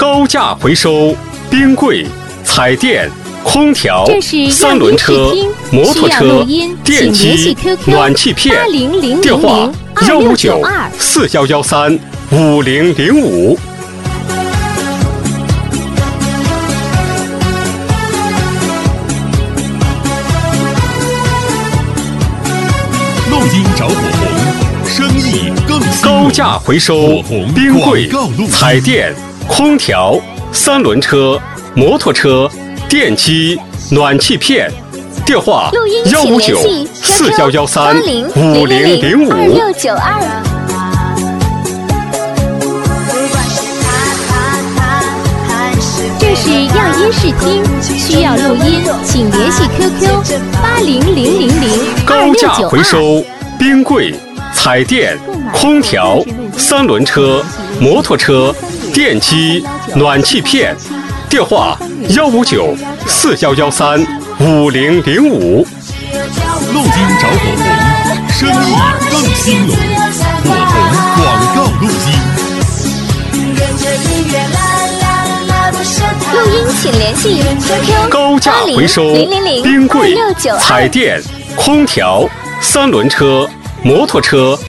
高价回收冰柜、彩电、空调、三轮车、摩托车、电机、暖气片。电话159-4113-5005。 录音找火红，生意更兴隆。 高价回收冰柜、彩电、空调、三轮车、摩托车、电机、暖气片。电话 159-4113-5005。这是样音视听，需要录音，请联系 QQ 800002698。 高价回收冰柜、彩电、空调、三轮车、摩托车、电机、暖气片。电话159-4113-5005。 录音找火红，生意更兴隆。火红广告录音。 录音请联系 QQ 高价回收冰柜、彩电、空调、三轮车、摩托车。